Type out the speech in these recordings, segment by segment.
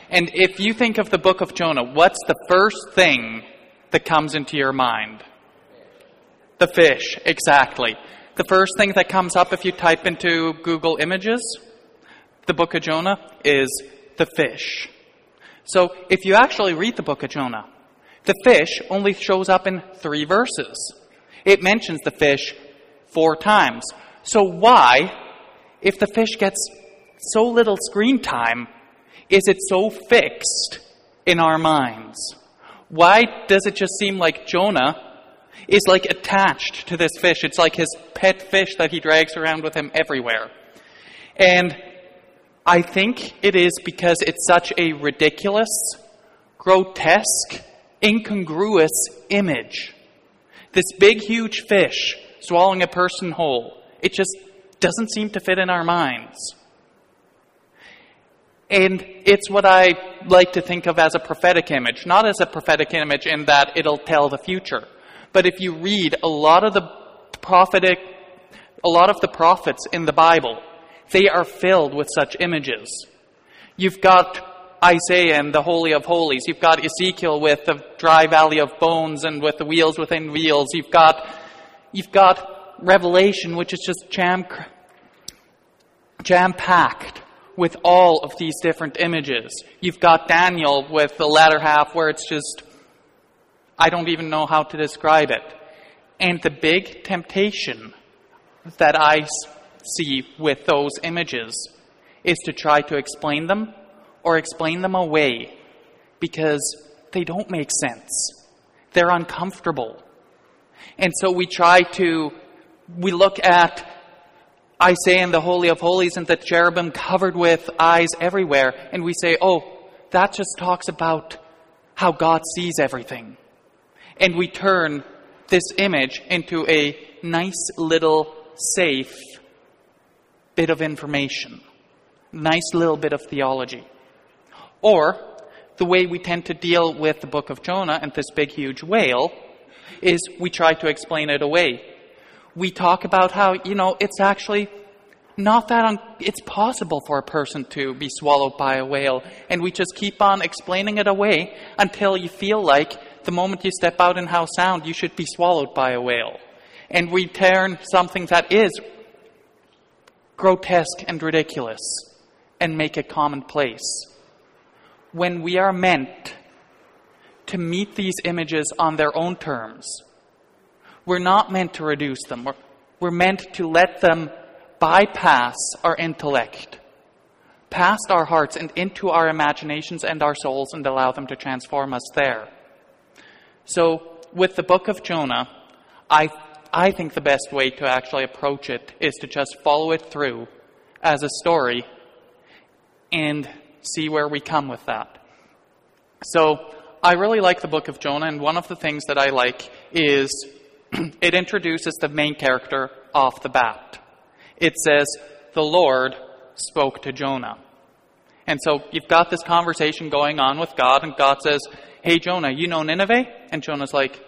And if you think of the book of Jonah, what's the first thing that comes into your mind? The fish, exactly. The first thing that comes up if you type into Google Images, the book of Jonah, is the fish. So if you actually read the book of Jonah, the fish only shows up in 3 verses. It mentions the fish 4 times. So why, if the fish gets so little screen time, is it so fixed in our minds? Why does it just seem like Jonah is like attached to this fish? It's like his pet fish that he drags around with him everywhere. And I think it is because it's such a ridiculous, grotesque, incongruous image. This big, huge fish swallowing a person whole. It just doesn't seem to fit in our minds. And it's what I like to think of as a prophetic image. Not as a prophetic image in that it'll tell the future. But if you read a lot of the prophets in the Bible, they are filled with such images. You've got Isaiah and the Holy of Holies. You've got Ezekiel with the dry valley of bones and with the wheels within wheels. You've got Revelation, which is just jam-packed with all of these different images. You've got Daniel with the latter half where it's just, I don't even know how to describe it. And the big temptation that I see with those images is to try to explain them or explain them away because they don't make sense. They're uncomfortable. And so we look at Isaiah and the Holy of Holies and the cherubim covered with eyes everywhere, and we say, oh, that just talks about how God sees everything. And we turn this image into a nice little safe bit of information, nice little bit of theology. Or the way we tend to deal with the book of Jonah and this big, huge whale is we try to explain it away. We talk about how, it's actually not that it's possible for a person to be swallowed by a whale. And we just keep on explaining it away until you feel like the moment you step out in Howe Sound, you should be swallowed by a whale. And we turn something that is grotesque and ridiculous and make it commonplace. When we are meant to meet these images on their own terms, we're not meant to reduce them. We're meant to let them bypass our intellect, past our hearts and into our imaginations and our souls and allow them to transform us there. So with the book of Jonah, I think the best way to actually approach it is to just follow it through as a story and see where we come with that. So I really like the book of Jonah, and one of the things that I like is it introduces the main character off the bat. It says, the Lord spoke to Jonah. And so you've got this conversation going on with God, and God says, hey, Jonah, you know Nineveh? And Jonah's like,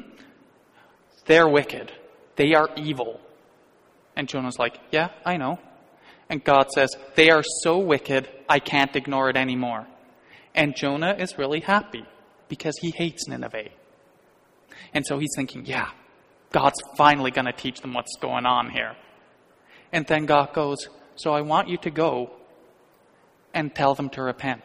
they're wicked. They are evil. And Jonah's like, yeah, I know. And God says, they are so wicked, I can't ignore it anymore. And Jonah is really happy because he hates Nineveh. And so he's thinking, yeah, God's finally going to teach them what's going on here. And then God goes, so I want you to go and tell them to repent.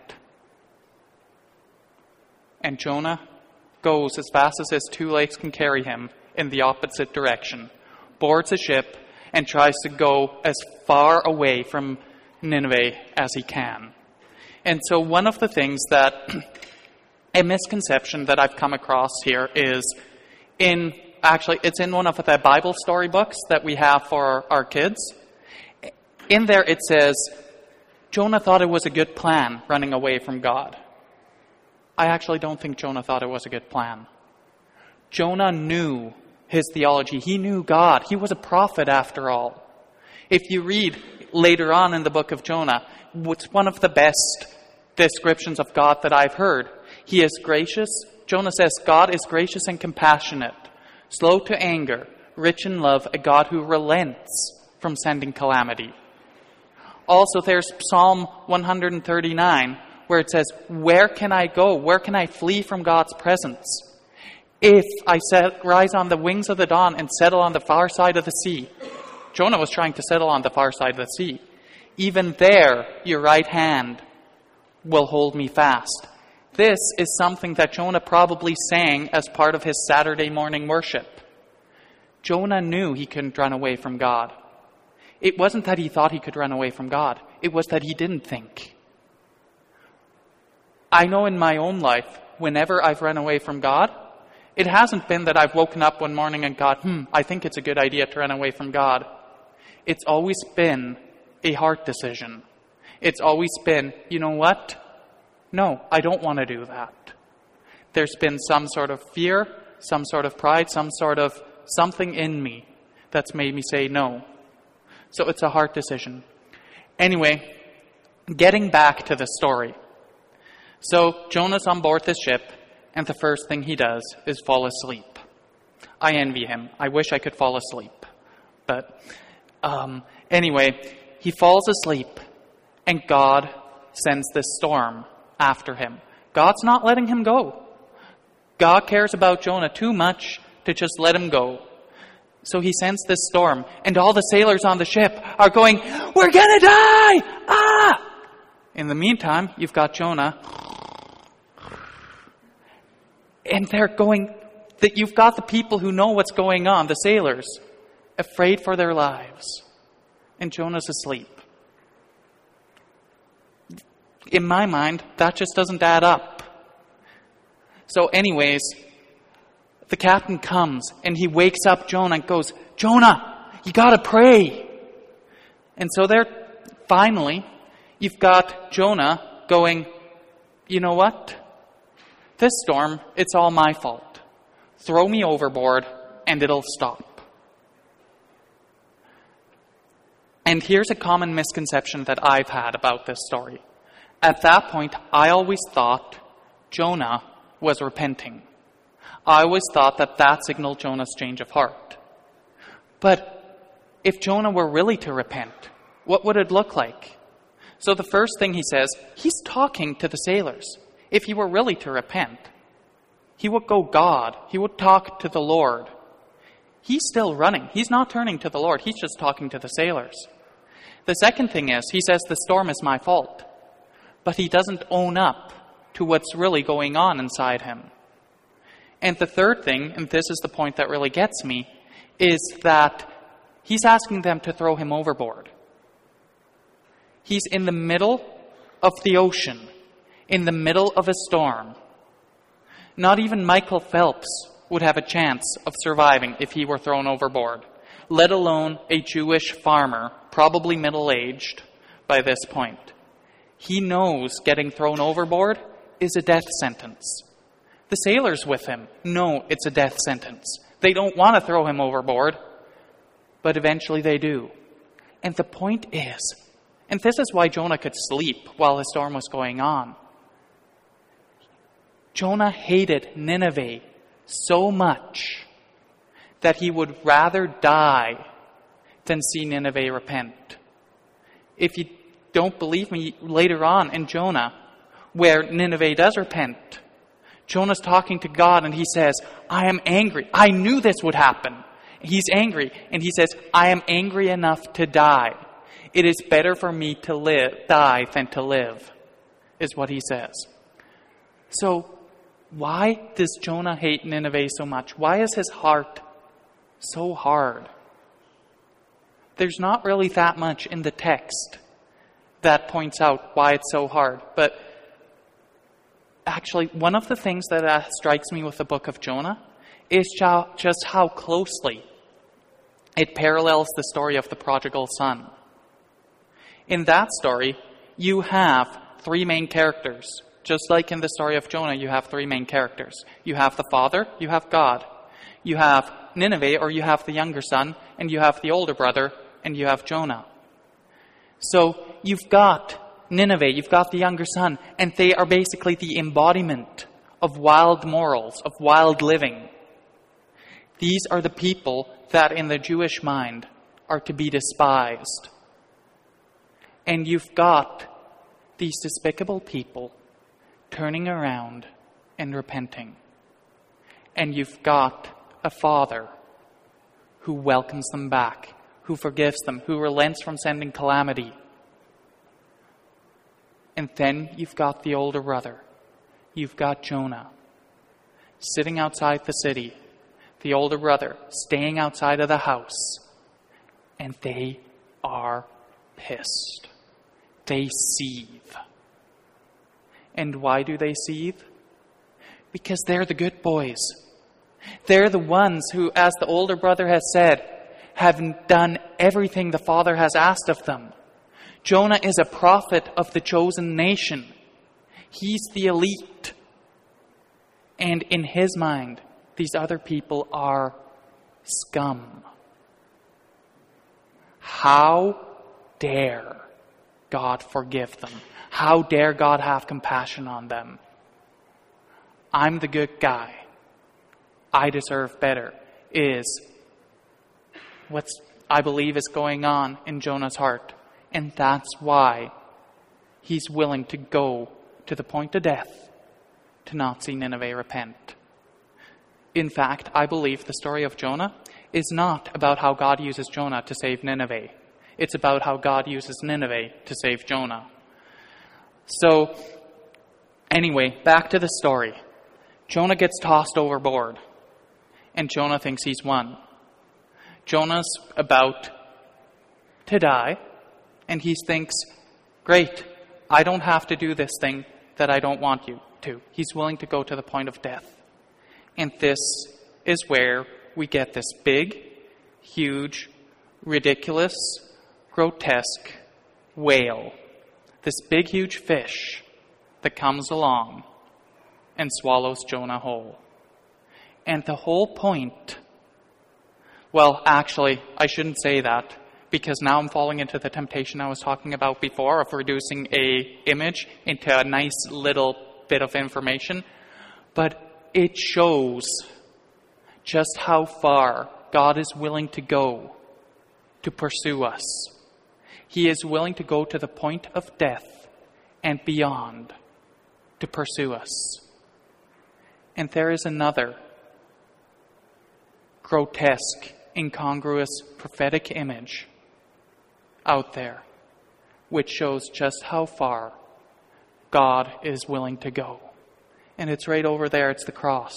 And Jonah goes as fast as his 2 legs can carry him in the opposite direction, boards a ship, and tries to go as far away from Nineveh as he can. And so one of the things that, a misconception that I've come across here is it's in one of the Bible storybooks that we have for our kids. In there it says, Jonah thought it was a good plan running away from God. I actually don't think Jonah thought it was a good plan. Jonah knew his theology. He knew God. He was a prophet after all. If you read later on in the book of Jonah, it's one of the best descriptions of God that I've heard. He is gracious. Jonah says, God is gracious and compassionate, slow to anger, rich in love, a God who relents from sending calamity. Also, there's Psalm 139, where it says, where can I go? Where can I flee from God's presence? If I rise on the wings of the dawn and settle on the far side of the sea. Jonah was trying to settle on the far side of the sea. Even there, your right hand will hold me fast. This is something that Jonah probably sang as part of his Saturday morning worship. Jonah knew he couldn't run away from God. It wasn't that he thought he could run away from God. It was that he didn't think. I know in my own life, whenever I've run away from God, it hasn't been that I've woken up one morning and thought, I think it's a good idea to run away from God. It's always been a heart decision. It's always been, you know what? No, I don't want to do that. There's been some sort of fear, some sort of pride, some sort of something in me that's made me say no. So it's a heart decision. Anyway, getting back to the story. So Jonah's on board this ship, and the first thing he does is fall asleep. I envy him. I wish I could fall asleep. But anyway, he falls asleep, and God sends this storm after him. God's not letting him go. God cares about Jonah too much to just let him go. So he sends this storm, and all the sailors on the ship are going, we're gonna die! Ah! In the meantime, you've got Jonah, and they're going, that you've got the people who know what's going on, the sailors, afraid for their lives. And Jonah's asleep. In my mind, that just doesn't add up. So anyways, the captain comes and he wakes up Jonah and goes, Jonah, you gotta pray. And so finally, you've got Jonah going, you know what? This storm, it's all my fault. Throw me overboard and it'll stop. And here's a common misconception that I've had about this story. At that point, I always thought Jonah was repenting. I always thought that signaled Jonah's change of heart. But if Jonah were really to repent, what would it look like? So the first thing he says, he's talking to the sailors. If he were really to repent, he would go God. He would talk to the Lord. He's still running. He's not turning to the Lord. He's just talking to the sailors. The second thing is, he says, the storm is my fault. But he doesn't own up to what's really going on inside him. And the third thing, and this is the point that really gets me, is that he's asking them to throw him overboard. He's in the middle of the ocean, in the middle of a storm. Not even Michael Phelps would have a chance of surviving if he were thrown overboard, let alone a Jewish farmer, probably middle-aged by this point. He knows getting thrown overboard is a death sentence. The sailors with him know it's a death sentence. They don't want to throw him overboard, but eventually they do. And the point is, and this is why Jonah could sleep while the storm was going on, Jonah hated Nineveh so much that he would rather die than see Nineveh repent. If you don't believe me, later on in Jonah, where Nineveh does repent, Jonah's talking to God and he says, I am angry. I knew this would happen. He's angry and he says, I am angry enough to die. It is better for me to die than to live, is what he says. So, why does Jonah hate Nineveh so much? Why is his heart so hard? There's not really that much in the text that points out why it's so hard. But actually, one of the things that strikes me with the book of Jonah is just how closely it parallels the story of the prodigal son. In that story, you have three main characters. Just like in the story of Jonah, you have three main characters. You have the father, you have God. You have Nineveh, or you have the younger son, and you have the older brother, and you have Jonah. So you've got Nineveh, you've got the younger son, and they are basically the embodiment of wild morals, of wild living. These are the people that in the Jewish mind are to be despised. And you've got these despicable people turning around and repenting. And you've got a Father who welcomes them back, who forgives them, who relents from sending calamity. And then you've got the older brother. You've got Jonah sitting outside the city, the older brother staying outside of the house, and they are pissed. They seethe. And why do they seethe? Because they're the good boys. They're the ones who, as the older brother has said, have done everything the Father has asked of them. Jonah is a prophet of the chosen nation. He's the elite. And in his mind, these other people are scum. How dare God forgive them? How dare God have compassion on them? I'm the good guy. I deserve better, is what I believe is going on in Jonah's heart. And that's why he's willing to go to the point of death to not see Nineveh repent. In fact, I believe the story of Jonah is not about how God uses Jonah to save Nineveh. It's about how God uses Nineveh to save Jonah. So, anyway, back to the story. Jonah gets tossed overboard, and Jonah thinks he's won. Jonah's about to die, and he thinks, great, I don't have to do this thing that I don't want you to. He's willing to go to the point of death. And this is where we get this big, huge, ridiculous, grotesque whale. This big, huge fish that comes along and swallows Jonah whole. And the whole point, well, actually, I shouldn't say that, because now I'm falling into the temptation I was talking about before of reducing an image into a nice little bit of information. But it shows just how far God is willing to go to pursue us. He is willing to go to the point of death and beyond to pursue us. And there is another grotesque, incongruous, prophetic image out there which shows just how far God is willing to go. And it's right over there. It's the cross.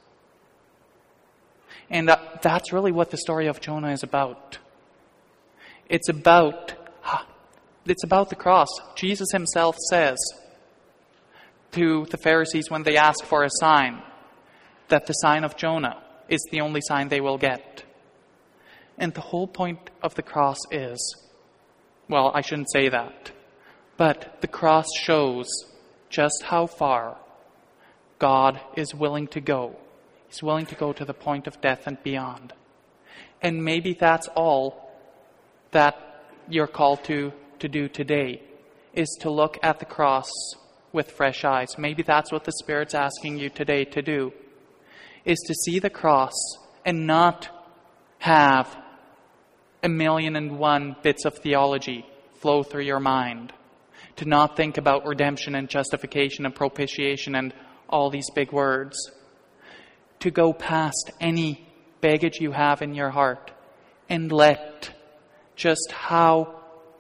And that's really what the story of Jonah is about. It's about the cross. Jesus himself says to the Pharisees when they ask for a sign that the sign of Jonah is the only sign they will get. And the whole point of the cross is, well, I shouldn't say that, but the cross shows just how far God is willing to go. He's willing to go to the point of death and beyond. And maybe that's all that you're called to do today, is to look at the cross with fresh eyes. Maybe that's what the Spirit's asking you today to do, is to see the cross and not have 1,000,001 bits of theology flow through your mind. To not think about redemption and justification and propitiation and all these big words. To go past any baggage you have in your heart and let just how,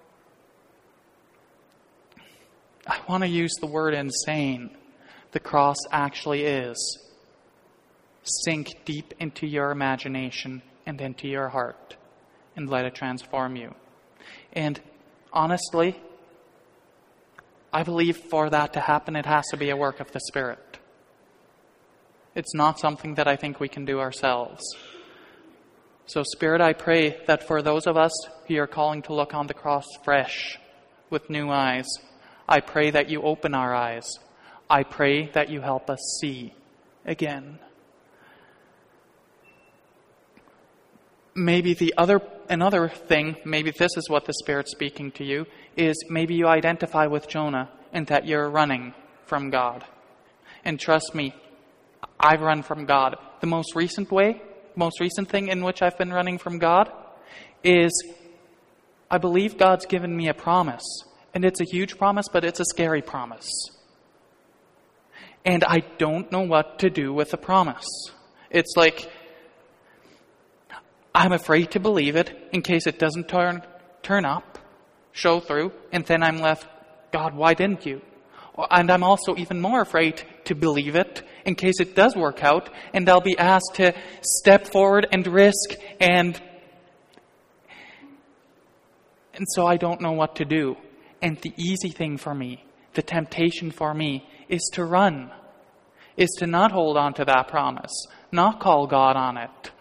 I want to use the word insane, the cross actually is, sink deep into your imagination and into your heart and let it transform you. And honestly, I believe for that to happen, it has to be a work of the Spirit. It's not something that I think we can do ourselves. So, Spirit, I pray that for those of us who are calling to look on the cross fresh, with new eyes, I pray that you open our eyes. I pray that you help us see again. Maybe another thing, maybe this is what the Spirit's speaking to you, is maybe you identify with Jonah and that you're running from God. And trust me, I've run from God. The most recent thing in which I've been running from God is I believe God's given me a promise. And it's a huge promise, but it's a scary promise. And I don't know what to do with the promise. It's like, I'm afraid to believe it in case it doesn't turn up, show through, and then I'm left, God, why didn't you? And I'm also even more afraid to believe it in case it does work out, and I'll be asked to step forward and risk, and so I don't know what to do. And the easy thing for me, the temptation for me, is to run, is to not hold on to that promise, not call God on it.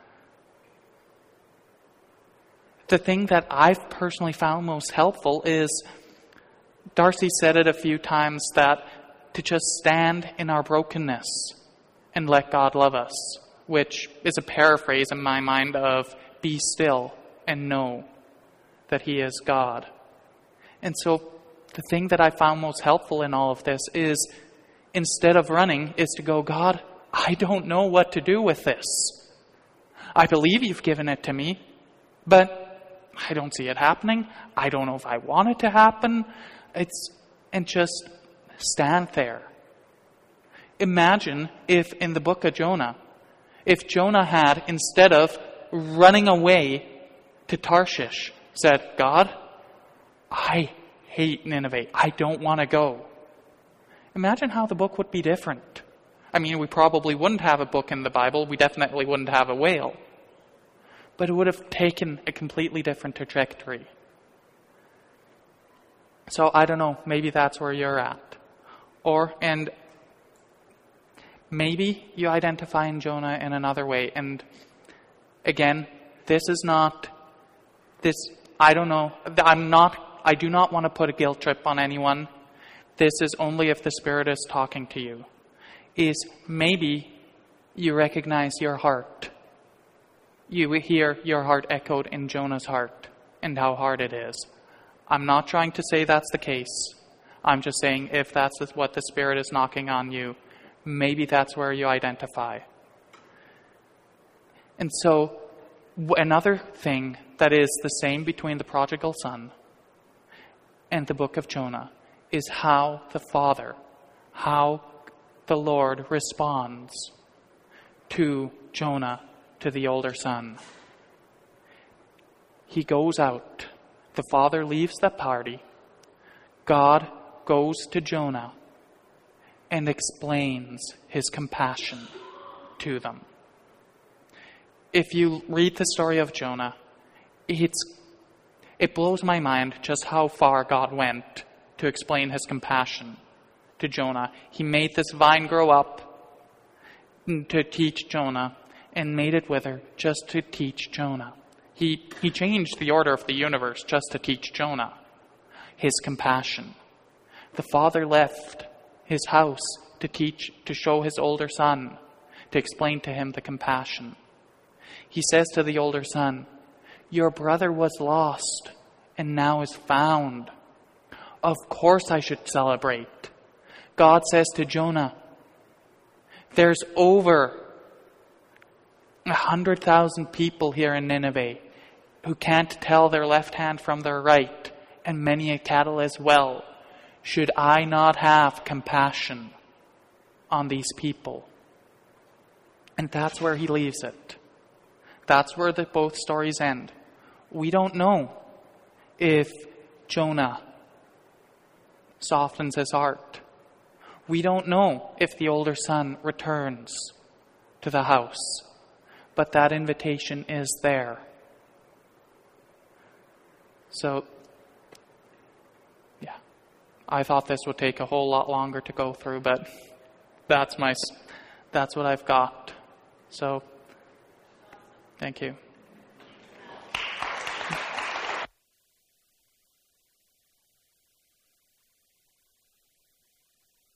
The thing that I've personally found most helpful is, Darcy said it a few times, that to just stand in our brokenness and let God love us, which is a paraphrase in my mind of be still and know that He is God. And so the thing that I found most helpful in all of this is, instead of running, is to go, God, I don't know what to do with this. I believe You've given it to me, but I don't see it happening. I don't know if I want it to happen. And just stand there. Imagine if in the book of Jonah, if Jonah had, instead of running away to Tarshish, said, God, I hate Nineveh. I don't want to go. Imagine how the book would be different. I mean, we probably wouldn't have a book in the Bible. We definitely wouldn't have a whale. But it would have taken a completely different trajectory. So I don't know, maybe that's where you're at. And maybe you identify in Jonah in another way. And again, I don't know. I do not want to put a guilt trip on anyone. This is only if the Spirit is talking to you. Is maybe you recognize your heart. You hear your heart echoed in Jonah's heart and how hard it is. I'm not trying to say that's the case. I'm just saying if that's what the Spirit is knocking on you, maybe that's where you identify. And so another thing that is the same between the prodigal son and the book of Jonah is how the Father, how the Lord responds to Jonah, to the older son. He goes out. The Father leaves the party. God goes to Jonah and explains His compassion to them. If you read the story of Jonah, it blows my mind just how far God went to explain His compassion to Jonah. He made this vine grow up to teach Jonah and made it wither just to teach Jonah. He changed the order of the universe just to teach Jonah His compassion. The Father left His house to show His older son, to explain to him the compassion. He says to the older son, your brother was lost and now is found. Of course I should celebrate. God says to Jonah, there's over 100,000 people here in Nineveh who can't tell their left hand from their right, and many a cattle as well. Should I not have compassion on these people? And that's where He leaves it. That's where both stories end. We don't know if Jonah softens his heart. We don't know if the older son returns to the house. But that invitation is there. So, yeah. I thought this would take a whole lot longer to go through, but that's what I've got. So, thank you.